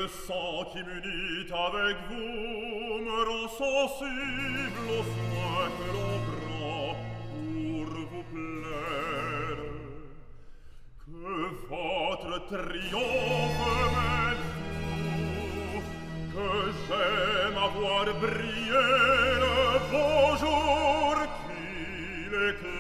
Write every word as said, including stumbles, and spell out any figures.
le sang qui m'unit avec vous me rend sensible aux soins que l'on prend pour vous plaire. Que votre triomphe m'aide vous, que j'aime à voir briller le beau jour qui l'éclaire.